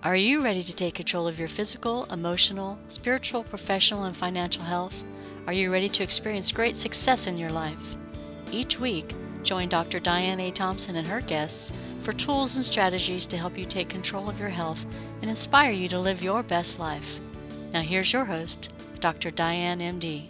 Are you ready to take control of your physical, emotional, spiritual, professional, and financial health? Are you ready to experience great success in your life? Each week, join Dr. Diane A. Thompson and her guests for tools and strategies to help you take control of your health and inspire you to live your best life. Now here's your host, Dr. Diane, MD.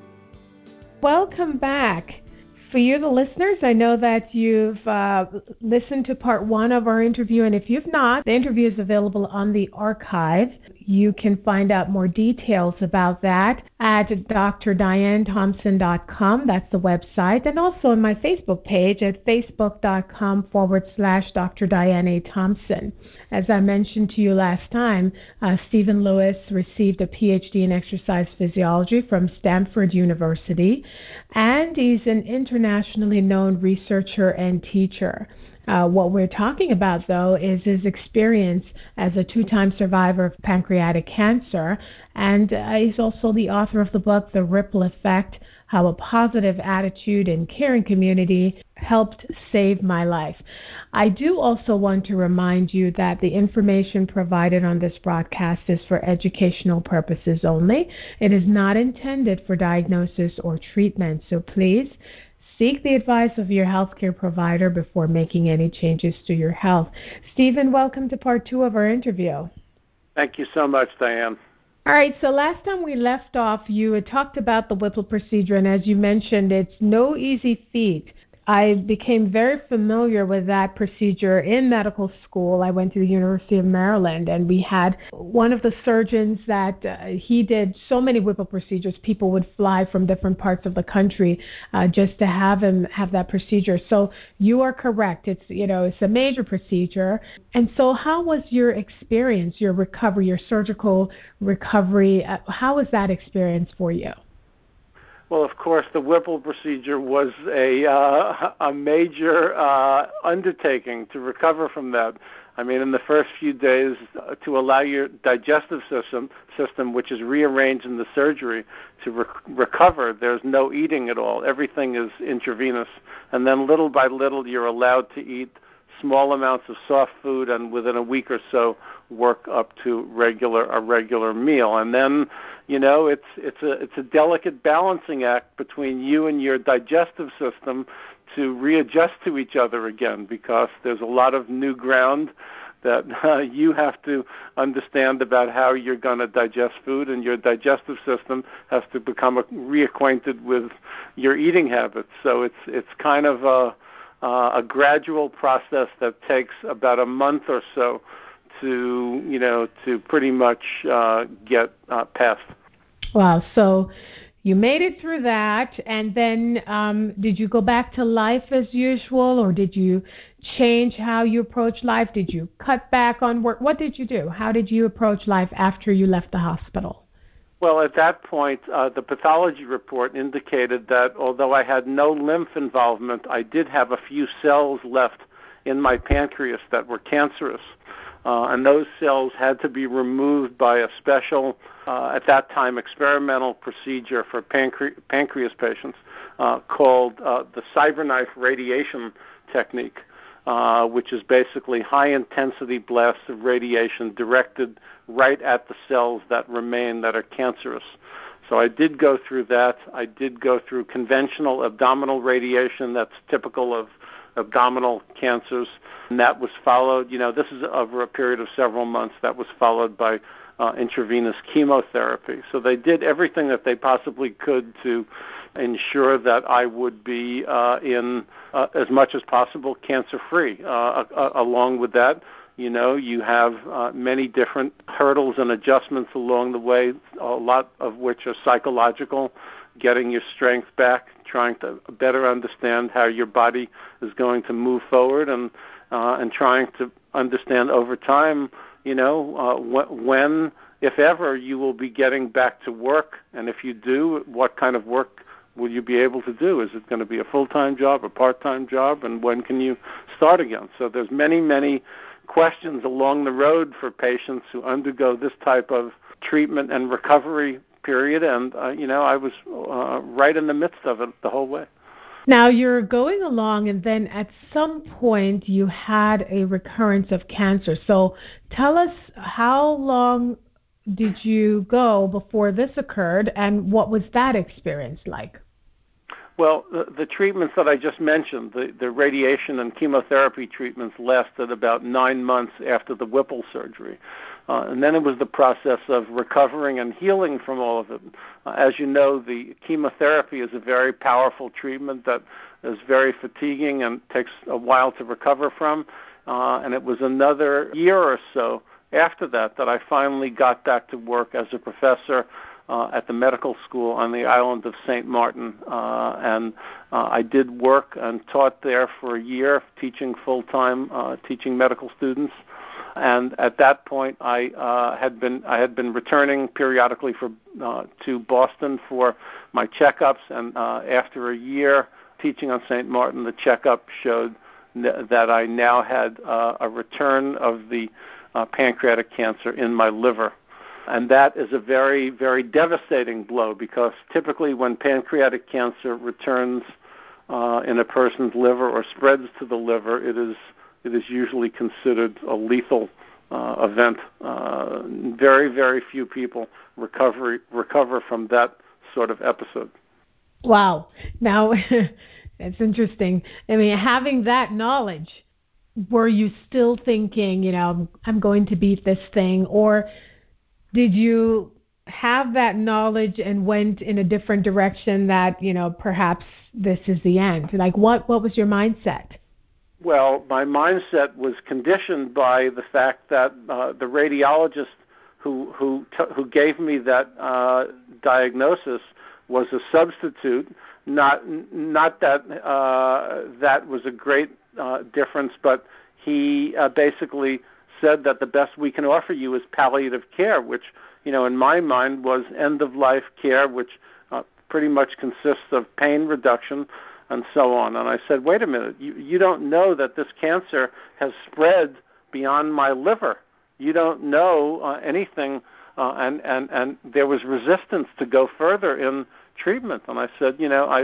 Welcome back. For you, the listeners, I know that you've listened to part one of our interview, and if you've not, the interview is available on the archive. You can find out more details about that at drdianethompson.com. That's the website, and also on my Facebook page at facebook.com/Dr. Diane A. Thompson. As I mentioned to you last time, Stephen Lewis received a PhD in exercise physiology from Stanford University, and he's an internationally known researcher and teacher. What we're talking about, though, is his experience as a two-time survivor of pancreatic cancer, and he's also the author of the book, The Ripple Effect, How a Positive Attitude and Caring Community Helped Save My Life. I do also want to remind you that the information provided on this broadcast is for educational purposes only. It is not intended for diagnosis or treatment, so please seek the advice of your healthcare provider before making any changes to your health. Stephen, welcome to part two of our interview. Thank you so much, Diane. All right, so last time we left off, you had talked about the Whipple procedure, and as you mentioned, it's no easy feat. I became very familiar with that procedure in medical school. I went to the University of Maryland, and we had one of the surgeons that he did so many Whipple procedures. People would fly from different parts of the country just to have him have that procedure. So you are correct. It's a major procedure. And so how was your experience, your recovery, your surgical recovery? How was that experience for you? Well, of course, the Whipple procedure was a major undertaking to recover from that. I mean, in the first few days, to allow your digestive system, which is rearranged in the surgery, to recover, there's no eating at all. Everything is intravenous. And then little by little, you're allowed to eat small amounts of soft food, and within a week or so, work up to a regular meal. And then, it's a delicate balancing act between you and your digestive system to readjust to each other again, because there's a lot of new ground that you have to understand about how you're going to digest food, and your digestive system has to become reacquainted with your eating habits. So it's kind of a gradual process that takes about a month or so to pretty much get past. Wow. So you made it through that, and then did you go back to life as usual, or did you change how you approach life? Did you cut back on work? What did you do? How did you approach life after you left the hospital? Well, at that point, the pathology report indicated that although I had no lymph involvement, I did have a few cells left in my pancreas that were cancerous. And those cells had to be removed by a special, at that time, experimental procedure for pancreas patients called the CyberKnife radiation technique, which is basically high-intensity blasts of radiation directed right at the cells that remain that are cancerous. So I did go through that. I did go through conventional abdominal radiation that's typical of abdominal cancers, and that was followed, this is over a period of several months, that was followed by intravenous chemotherapy. So they did everything that they possibly could to ensure that I would be as much as possible cancer-free. Along with that, you have many different hurdles and adjustments along the way, a lot of which are psychological, getting your strength back, trying to better understand how your body is going to move forward, and trying to understand over time, when, if ever, you will be getting back to work, and if you do, what kind of work will you be able to do? Is it going to be a full-time job, a part-time job, and when can you start again? So there's many, many questions along the road for patients who undergo this type of treatment and recovery period, and I was right in the midst of it the whole way. Now you're going along, and then at some point you had a recurrence of cancer. So tell us, how long did you go before this occurred, and what was that experience like? Well, the treatments that I just mentioned, the radiation and chemotherapy treatments, lasted about 9 months after the Whipple surgery. And then it was the process of recovering and healing from all of it. As you know, the chemotherapy is a very powerful treatment that is very fatiguing and takes a while to recover from. And it was another year or so after that I finally got back to work as a professor at the medical school on the island of St. Martin. And I did work and taught there for a year, teaching full-time, teaching medical students. And at that point, I had been returning periodically to Boston for my checkups. And after a year teaching on St. Martin, the checkup showed that I now had a return of the pancreatic cancer in my liver. And that is a very, very devastating blow, because typically when pancreatic cancer returns in a person's liver or spreads to the liver, it is usually considered a lethal event. Very, very few people recover from that sort of episode. Wow. Now, it's interesting. I mean, having that knowledge, were you still thinking, I'm going to beat this thing, or did you have that knowledge and went in a different direction that, perhaps this is the end? Like, what was your mindset? Well, my mindset was conditioned by the fact that the radiologist who gave me that diagnosis was a substitute. Not that that was a great difference, but he basically said that the best we can offer you is palliative care, which, in my mind was end-of-life care, which pretty much consists of pain reduction and so on. And I said, wait a minute, you don't know that this cancer has spread beyond my liver. You don't know anything, and there was resistance to go further in treatment. And I said,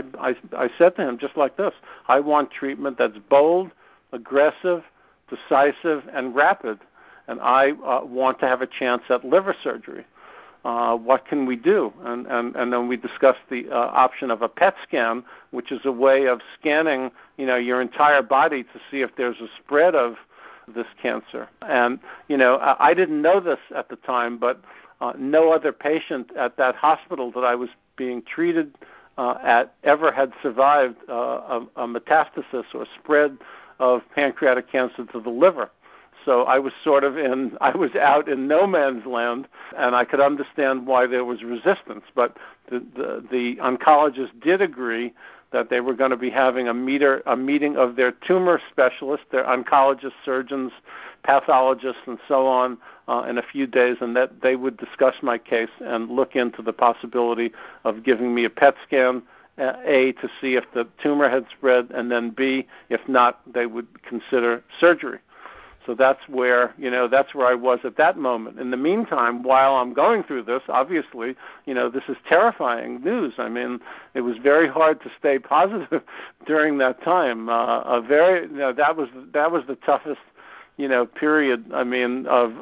I said to him just like this, I want treatment that's bold, aggressive, decisive, and rapid, and I want to have a chance at liver surgery. What can we do? And then we discussed the option of a PET scan, which is a way of scanning, your entire body to see if there's a spread of this cancer. And, I didn't know this at the time, but no other patient at that hospital that I was being treated at ever had survived a metastasis or spread of pancreatic cancer to the liver. So I was I was out in no man's land, and I could understand why there was resistance. But the oncologist did agree that they were going to be having a meeting of their tumor specialists, their oncologists, surgeons, pathologists, and so on in a few days, and that they would discuss my case and look into the possibility of giving me a PET scan, A, to see if the tumor had spread, and then B, if not, they would consider surgery. So that's where I was at that moment. In the meantime, while I'm going through this, obviously, this is terrifying news. I mean, it was very hard to stay positive during that time. That was the toughest, period. I mean,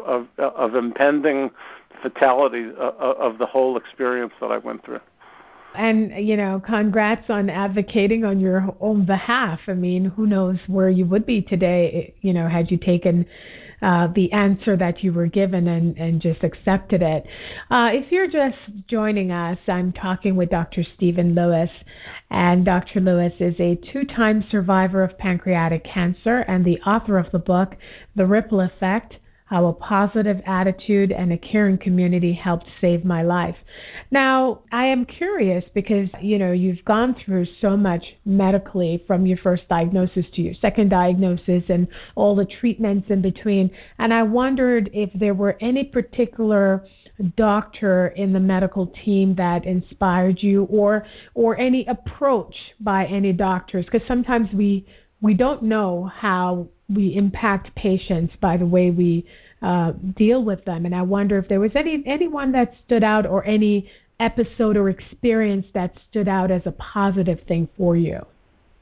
of impending fatality of the whole experience that I went through. And, congrats on advocating on your own behalf. I mean, who knows where you would be today, had you taken the answer that you were given and just accepted it. If you're just joining us, I'm talking with Dr. Stephen Lewis. And Dr. Lewis is a 2-time survivor of pancreatic cancer and the author of the book, The Ripple Effect: How a Positive Attitude and a Caring Community Helped Save My Life. Now, I am curious because, you've gone through so much medically from your first diagnosis to your second diagnosis and all the treatments in between. And I wondered if there were any particular doctor in the medical team that inspired you, or any approach by any doctors, because sometimes we don't know how we impact patients by the way we deal with them. And I wonder if there was anyone that stood out, or any episode or experience that stood out as a positive thing for you.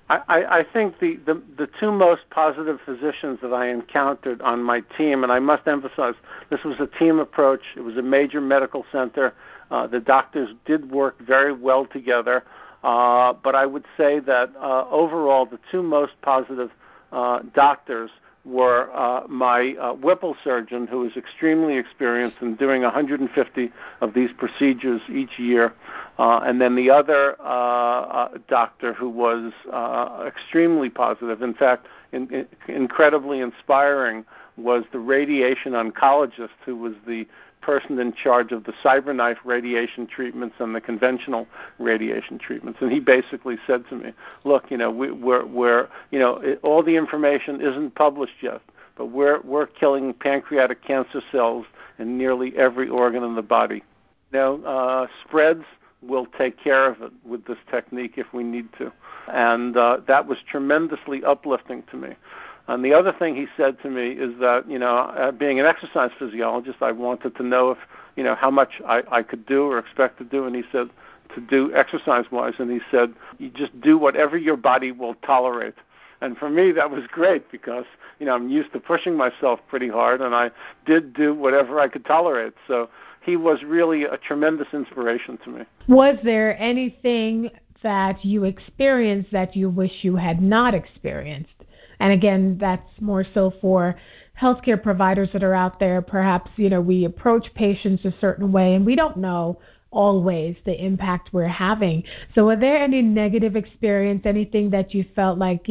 I think the two most positive physicians that I encountered on my team, and I must emphasize, this was a team approach. It was a major medical center. The doctors did work very well together. But I would say that overall, the two most positive doctors were my Whipple surgeon, who is extremely experienced in doing 150 of these procedures each year, and then the other doctor who was extremely positive, in fact, incredibly inspiring, was the radiation oncologist who was the person in charge of the CyberKnife radiation treatments and the conventional radiation treatments. And he basically said to me, look, we're all the information isn't published yet, but we're killing pancreatic cancer cells in nearly every organ in the body. Spreads, we'll take care of it with this technique if we need to. And that was tremendously uplifting to me. And the other thing he said to me is that, being an exercise physiologist, I wanted to know if, how much I could do or expect to do. And he said to do exercise-wise. And he said, you just do whatever your body will tolerate. And for me, that was great because, I'm used to pushing myself pretty hard. And I did do whatever I could tolerate. So he was really a tremendous inspiration to me. Was there anything that you experienced that you wish you had not experienced? And again, that's more so for healthcare providers that are out there. Perhaps, we approach patients a certain way and we don't know always the impact we're having. So were there any negative experience, anything that you felt like,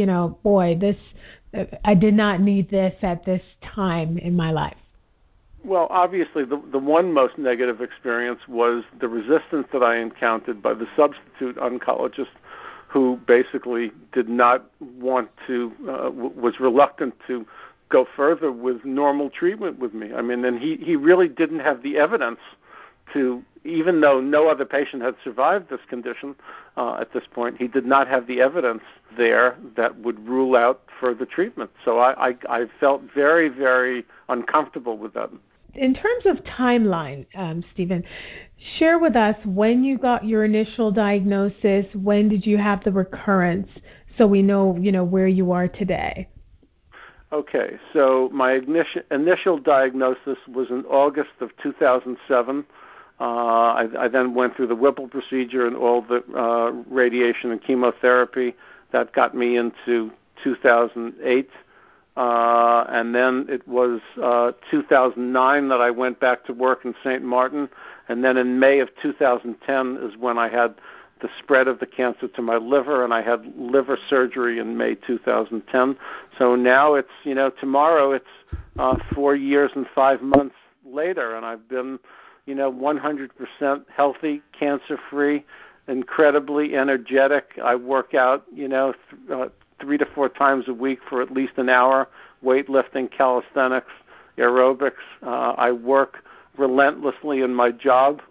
I did not need this at this time in my life? Well, obviously, the one most negative experience was the resistance that I encountered by the substitute oncologist, who basically did not want to, was reluctant to go further with normal treatment with me. I mean, and he really didn't have the evidence to, even though no other patient had survived this condition at this point, he did not have the evidence there that would rule out further treatment. So I felt very, very uncomfortable with that. In terms of timeline, Stephen, share with us when you got your initial diagnosis, when did you have the recurrence, so we know, where you are today. Okay, so my initial diagnosis was in August of 2007. I then went through the Whipple procedure and all the radiation and chemotherapy. That got me into 2008. And then it was 2009 that I went back to work in St. Martin. And then in May of 2010 is when I had the spread of the cancer to my liver, and I had liver surgery in May 2010. So now it's, tomorrow it's 4 years and 5 months later, and I've been, 100% healthy, cancer-free, incredibly energetic. I work out, 3 to 4 times a week for at least an hour, weightlifting, calisthenics, aerobics. I work relentlessly in my job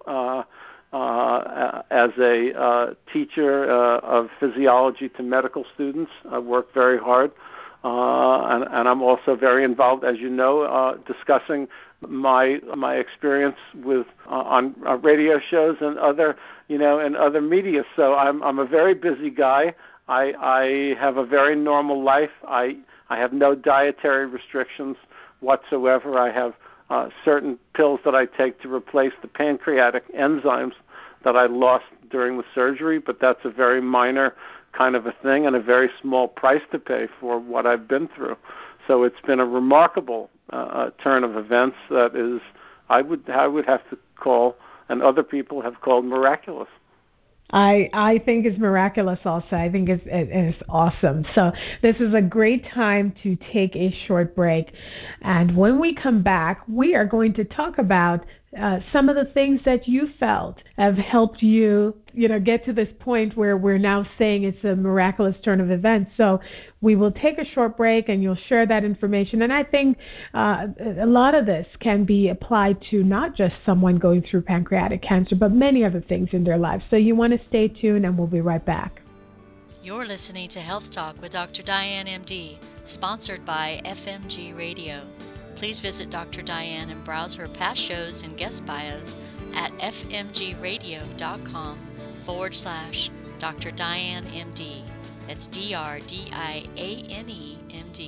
as a teacher of physiology to medical students. I work very hard, and I'm also very involved, as you know, discussing my experience with on radio shows and other media. So I'm a very busy guy. I have a very normal life. I have no dietary restrictions whatsoever. I have certain pills that I take to replace the pancreatic enzymes that I lost during the surgery, but that's a very minor kind of a thing and a very small price to pay for what I've been through. So it's been a remarkable turn of events that is, I would have to call, and other people have called, miraculous. I think it's miraculous also. I think it's awesome. So this is a great time to take a short break. And when we come back, we are going to talk about some of the things that you felt have helped you, get to this point where we're now saying it's a miraculous turn of events. So we will take a short break and you'll share that information. And I think a lot of this can be applied to not just someone going through pancreatic cancer, but many other things in their lives. So you want to stay tuned, and we'll be right back. You're listening to Health Talk with Dr. Diane, MD, sponsored by FMG Radio. Please visit Dr. Diane and browse her past shows and guest bios at fmgradio.com/Dr. Diane, MD. That's DRDIANEMD.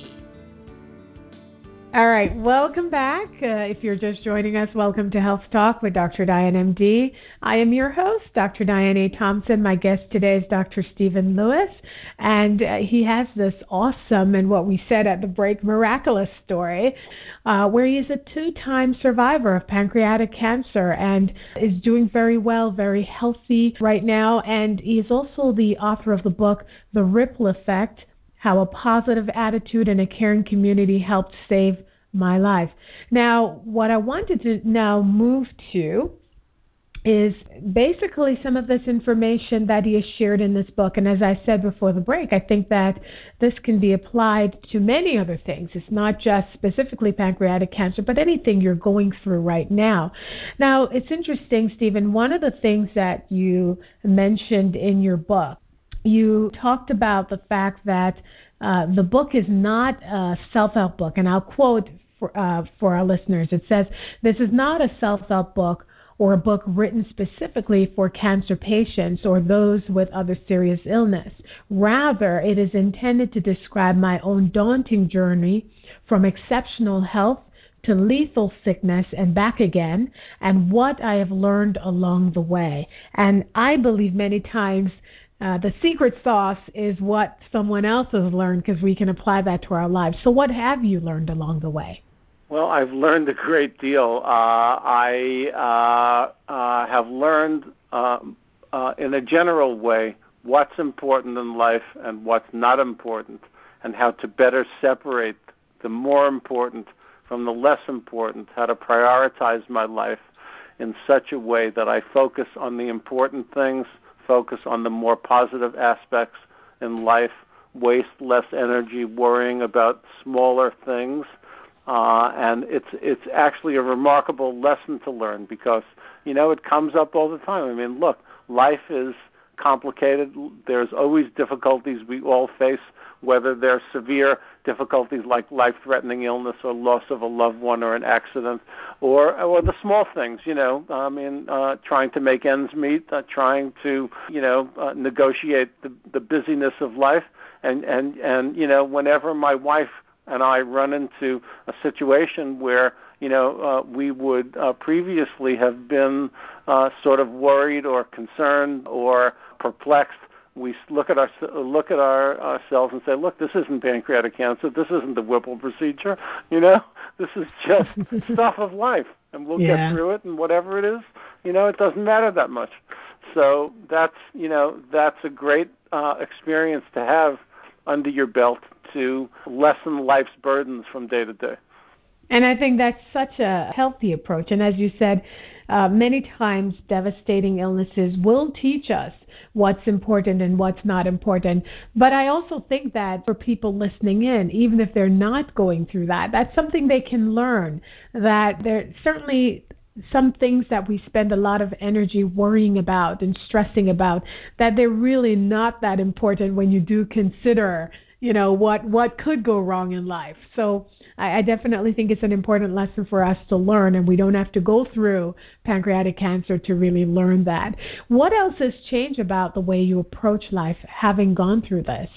All right, welcome back. If you're just joining us, welcome to Health Talk with Dr. Diane MD. I am your host, Dr. Diane A. Thompson. My guest today is Dr. Stephen Lewis, and he has this awesome, and what we said at the break, miraculous story, where he is a 2-time survivor of pancreatic cancer and is doing very well, very healthy right now, and he is also the author of the book, The Ripple Effect, How a Positive Attitude and a Caring Community Helped Save My Life. Now, what I wanted to now move to is basically some of this information that he has shared in this book. And as I said before the break, I think that this can be applied to many other things. It's not just specifically pancreatic cancer, but anything you're going through right now. Now, it's interesting, Stephen, one of the things that you mentioned in your book, you talked about the fact that the book is not a self-help book, and I'll quote for our listeners. It says, "This is not a self-help book or a book written specifically for cancer patients or those with other serious illness. Rather, it is intended to describe my own daunting journey from exceptional health to lethal sickness and back again, and what I have learned along the way." And I believe many times the secret sauce is what someone else has learned, because we can apply that to our lives. So what have you learned along the way? Well, I've learned a great deal. I have learned in a general way what's important in life and what's not important, and how to better separate the more important from the less important, how to prioritize my life in such a way that I focus on the important things, focus on the more positive aspects in life, waste less energy worrying about smaller things. And it's actually a remarkable lesson to learn, because, it comes up all the time. I mean, look, life is complicated. There's always difficulties we all face, whether they're severe difficulties like life-threatening illness or loss of a loved one or an accident, or the small things, trying to make ends meet, trying to, negotiate the busyness of life. And whenever my wife and I run into a situation where, we would previously have been sort of worried or concerned or perplexed, we look at ourselves and say, look, this isn't pancreatic cancer. This isn't the Whipple procedure. This is just stuff of life, and we'll get through it. And whatever it is, it doesn't matter that much. So that's a great experience to have under your belt to lessen life's burdens from day to day. And I think that's such a healthy approach. And as you said, many times devastating illnesses will teach us what's important and what's not important. But I also think that for people listening in, even if they're not going through that, that's something they can learn, that there certainly some things that we spend a lot of energy worrying about and stressing about, that they're really not that important when you do consider what could go wrong in life. So I definitely think it's an important lesson for us to learn, and we don't have to go through pancreatic cancer to really learn that. What else has changed about the way you approach life having gone through this?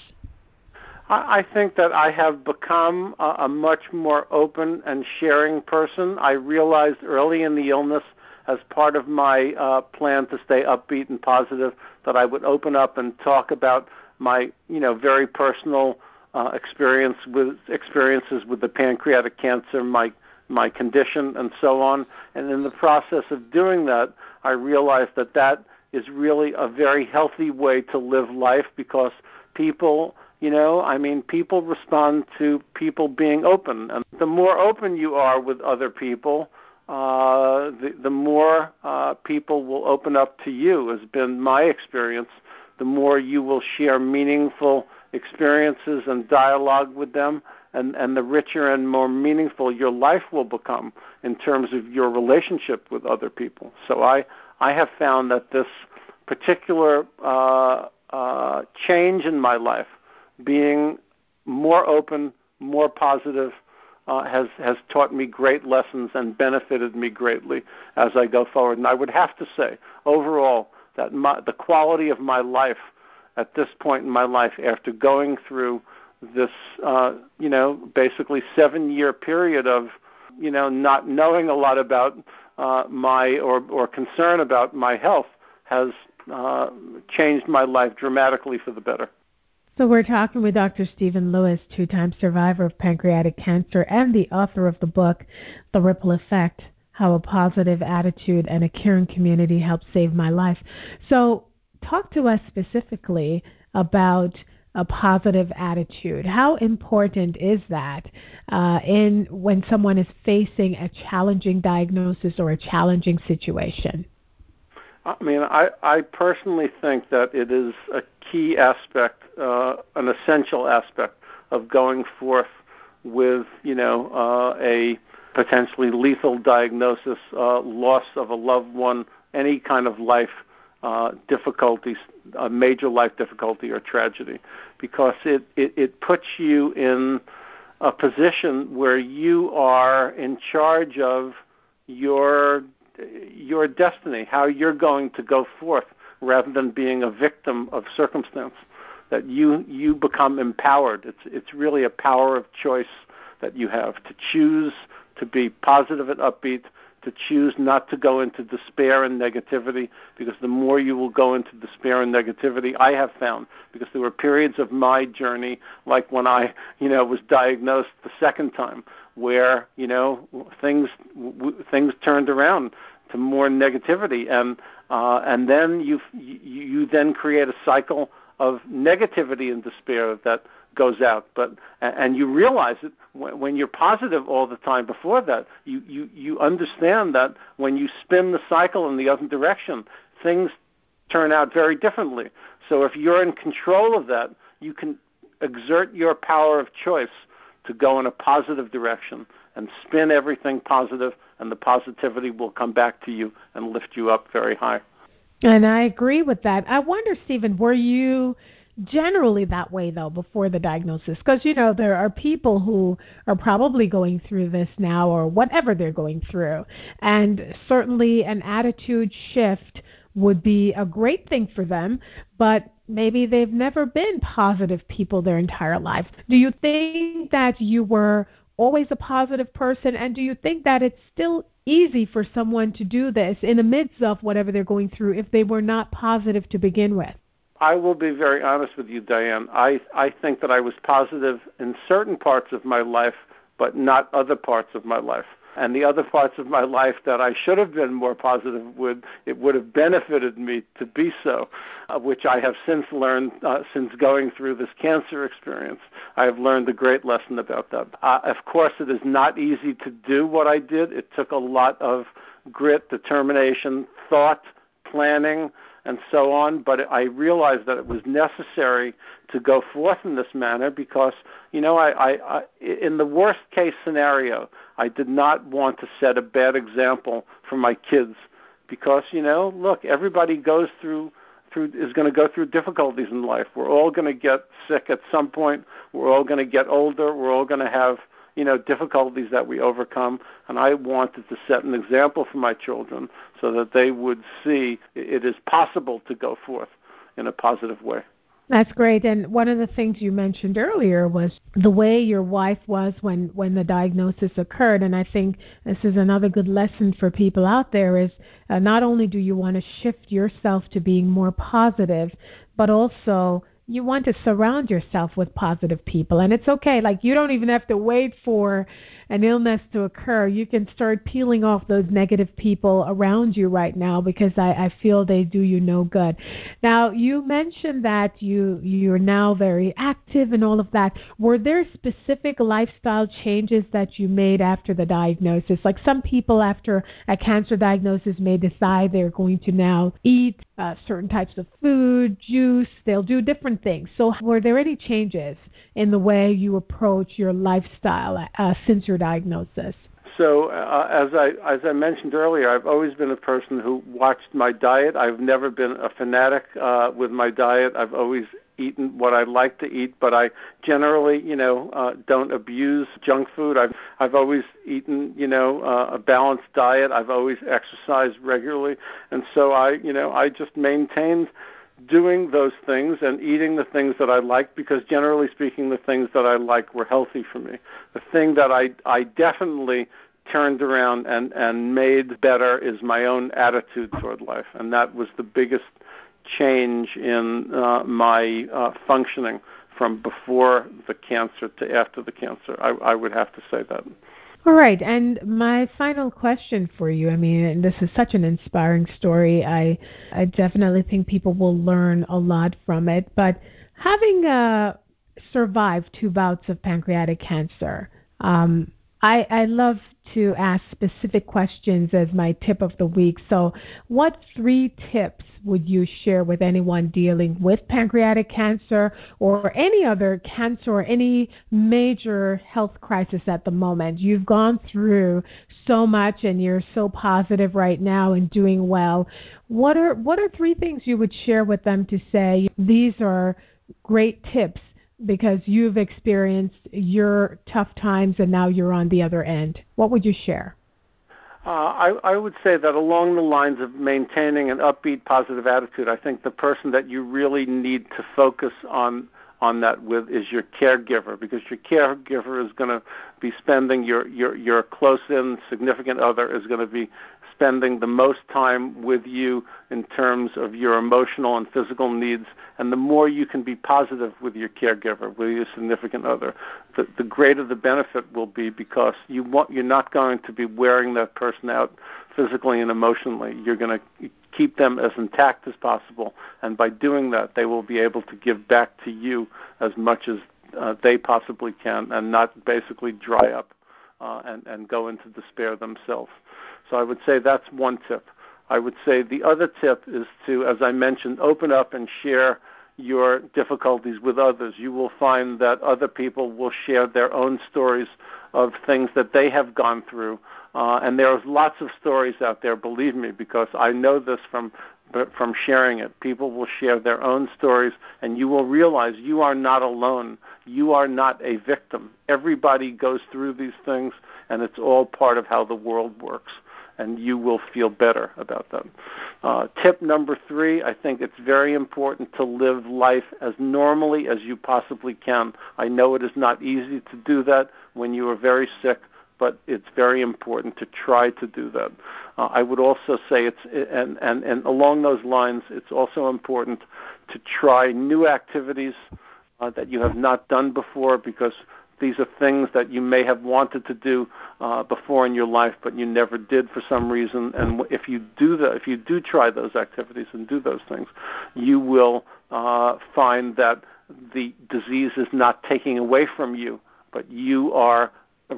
I think that I have become a much more open and sharing person. I realized early in the illness, as part of my plan to stay upbeat and positive, that I would open up and talk about my, very personal experiences with the pancreatic cancer, my condition, and so on. And in the process of doing that, I realized that is really a very healthy way to live life, because people, people respond to people being open. And the more open you are with other people, the more people will open up to you, has been my experience. The more you will share meaningful experiences and dialogue with them, and the richer and more meaningful your life will become in terms of your relationship with other people. So I have found that this particular change in my life, being more open, more positive, has taught me great lessons and benefited me greatly as I go forward. And I would have to say, overall, that the quality of my life at this point in my life, after going through this, basically 7-year period of, not knowing a lot about or concern about my health, has changed my life dramatically for the better. So we're talking with Dr. Stephen Lewis, 2-time survivor of pancreatic cancer and the author of the book, The Ripple Effect, How a Positive Attitude and a Caring Community Helped Save My Life. So talk to us specifically about a positive attitude. How important is that when someone is facing a challenging diagnosis or a challenging situation? I mean, I personally think that it is a key aspect, an essential aspect of going forth with, a potentially lethal diagnosis, loss of a loved one, any kind of life difficulties, a major life difficulty or tragedy, because it puts you in a position where you are in charge of your destiny, how you're going to go forth, rather than being a victim of circumstance. That you become empowered. It's really a power of choice that you have to choose to be positive and upbeat, to choose not to go into despair and negativity, because the more you will go into despair and negativity, I have found, because there were periods of my journey, like when I, was diagnosed the second time, where, things turned around to more negativity, and then you then create a cycle of negativity and despair that goes out. And you realize it when you're positive all the time before that. You understand that when you spin the cycle in the other direction, things turn out very differently. So if you're in control of that, you can exert your power of choice to go in a positive direction and spin everything positive, and the positivity will come back to you and lift you up very high. And I agree with that. I wonder, Stephen, were you generally that way, though, before the diagnosis? Because, there are people who are probably going through this now, or whatever they're going through. And certainly an attitude shift would be a great thing for them, but maybe they've never been positive people their entire life. Do you think that you were always a positive person, and do you think that it's still easy for someone to do this in the midst of whatever they're going through if they were not positive to begin with? I will be very honest with you, Diane. I think that I was positive in certain parts of my life, but not other parts of my life. And the other parts of my life that I should have been more positive with, it would have benefited me to be so, which I have since learned since going through this cancer experience. I have learned a great lesson about that. Of course, it is not easy to do what I did. It took a lot of grit, determination, thought, planning, and so on, but I realized that it was necessary to go forth in this manner because, I in the worst case scenario, I did not want to set a bad example for my kids because, look, everybody is going to go through difficulties in life. We're all going to get sick at some point. We're all going to get older. We're all going to have difficulties that we overcome, and I wanted to set an example for my children so that they would see it is possible to go forth in a positive way. That's great. And one of the things you mentioned earlier was the way your wife was when the diagnosis occurred. And I think this is another good lesson for people out there is not only do you want to shift yourself to being more positive, but also you want to surround yourself with positive people. And it's okay. Like, you don't even have to wait for an illness to occur. You can start peeling off those negative people around you right now because I feel they do you no good. Now, you mentioned that you're now very active and all of that. Were there specific lifestyle changes that you made after the diagnosis? Like some people after a cancer diagnosis may decide they're going to now eat certain types of food, juice. They'll do different things. So were there any changes in the way you approach your lifestyle since your diagnosis? So as I mentioned earlier, I've always been a person who watched my diet. I've never been a fanatic with my diet. I've always eaten what I like to eat, but I generally, don't abuse junk food. I've always eaten, a balanced diet. I've always exercised regularly, and so I just maintained doing those things and eating the things that I like, because generally speaking, the things that I like were healthy for me. The thing that I definitely turned around and made better is my own attitude toward life, and that was the biggest change in my functioning from before the cancer to after the cancer. I would have to say that. All right, and my final question for you, I mean, this is such an inspiring story. I definitely think people will learn a lot from it, but having survived 2 bouts of pancreatic cancer, I love to ask specific questions as my tip of the week. So what 3 tips would you share with anyone dealing with pancreatic cancer or any other cancer or any major health crisis at the moment? You've gone through so much and you're so positive right now and doing well. What are 3 things you would share with them to say these are great tips because you've experienced your tough times and now you're on the other end? What would you share? I would say that along the lines of maintaining an upbeat, positive attitude, I think the person that you really need to focus on that with is your caregiver, because your caregiver is going to be spending your close-in significant other is going to be spending the most time with you in terms of your emotional and physical needs. And the more you can be positive with your caregiver, with your significant other, the greater the benefit will be, because you're not going to be wearing that person out physically and emotionally. You're going to keep them as intact as possible, and by doing that, they will be able to give back to you as much as they possibly can, and not basically dry up and go into despair themselves. So I would say that's one tip. I would say the other tip is to, as I mentioned, open up and share your difficulties with others. You will find that other people will share their own stories of things that they have gone through. And there's lots of stories out there, believe me, because I know this from sharing it. People will share their own stories, and you will realize you are not alone. You are not a victim. Everybody goes through these things, and it's all part of how the world works, and you will feel better about them. Tip number 3, I think it's very important to live life as normally as you possibly can. I know it is not easy to do that when you are very sick, but it's very important to try to do that. I would also say and along those lines, it's also important to try new activities that you have not done before, because these are things that you may have wanted to do before in your life, but you never did for some reason. And if you do try those activities and do those things, you will find that the disease is not taking away from you, but you are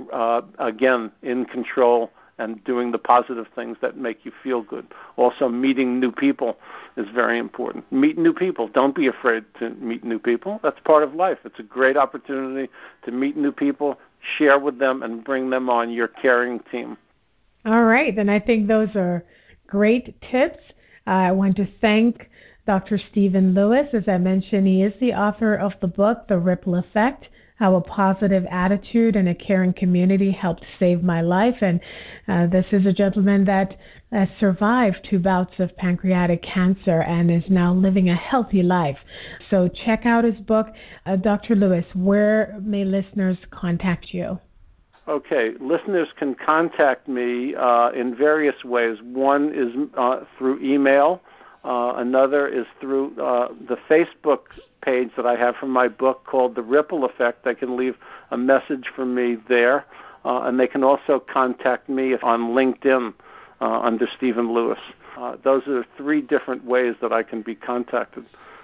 again in control and doing the positive things that make you feel good. Also, meeting new people is very important. Meet new people. Don't be afraid to meet new people. That's part of life. It's a great opportunity to meet new people, share with them, and bring them on your caring team. All right, and I think those are great tips. I want to thank Dr. Stephen Lewis. As I mentioned, he is the author of the book, The Ripple Effect: How a Positive Attitude and a Caring Community Helped Save My Life. And this is a gentleman that has survived 2 bouts of pancreatic cancer and is now living a healthy life. So check out his book. Dr. Lewis, where may listeners contact you? Okay, listeners can contact me in various ways. One is through email. Another is through the Facebook page that I have from my book called The Ripple Effect. They can leave a message for me there. And they can also contact me on LinkedIn under Stephen Lewis. Those are 3 different ways that I can be contacted.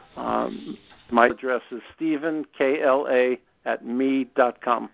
My address is StephenKLA@me.com.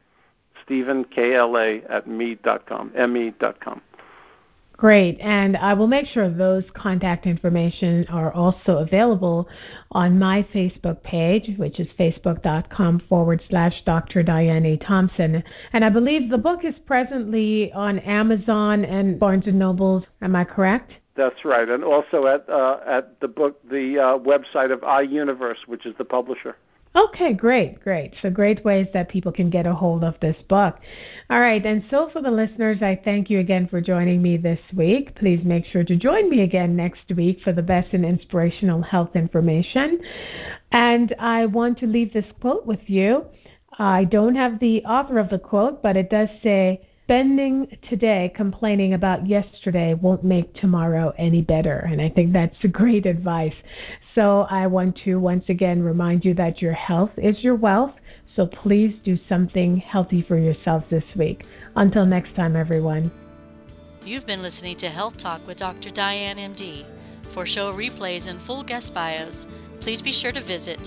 StephenKLA@me.com, me.com. Great, and I will make sure those contact information are also available on my Facebook page, which is facebook.com/Dr. Diane A. Thompson. And I believe the book is presently on Amazon and Barnes & Noble. Am I correct? That's right, and also at the website of iUniverse, which is the publisher. Okay, great, great. So great ways that people can get a hold of this book. All right, and so for the listeners, I thank you again for joining me this week. Please make sure to join me again next week for the best in inspirational health information. And I want to leave this quote with you. I don't have the author of the quote, but it does say, spending today complaining about yesterday won't make tomorrow any better. And I think that's great advice. So I want to once again remind you that your health is your wealth. So please do something healthy for yourself this week. Until next time, everyone. You've been listening to Health Talk with Dr. Diane, MD. For show replays and full guest bios, please be sure to visit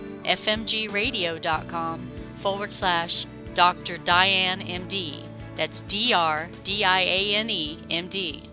fmgradio.com/Dr. Diane, MD. That's DRDIANE, MD.